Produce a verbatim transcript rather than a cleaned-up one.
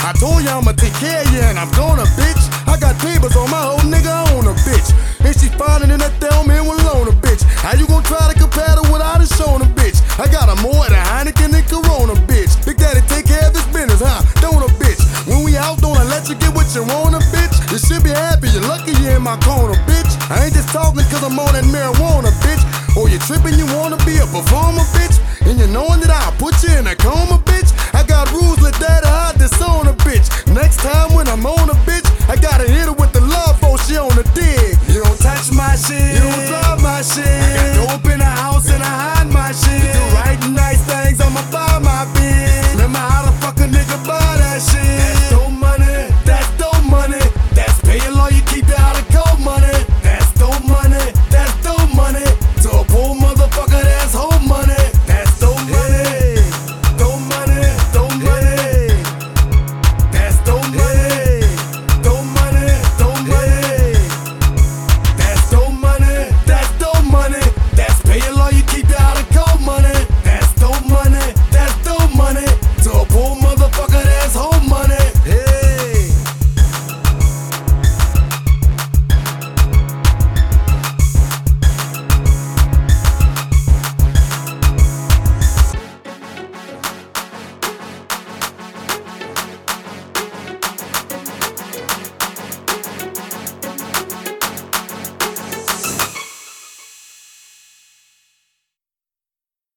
I told you I'ma take care of you and I'm gonna, bitch. I got tables on my old nigga on a bitch. And she finding in that Thelman with alone a bitch. How you gon' try to compare to what I done shown a bitch? I got a more than Heineken and Corona, bitch. Big Daddy take care of his business, huh? Don't a bitch. When we out, don't I let you get what you want, a bitch? You should be happy, you're lucky you in my corner, bitch. I ain't just talking cause I'm on that marijuana.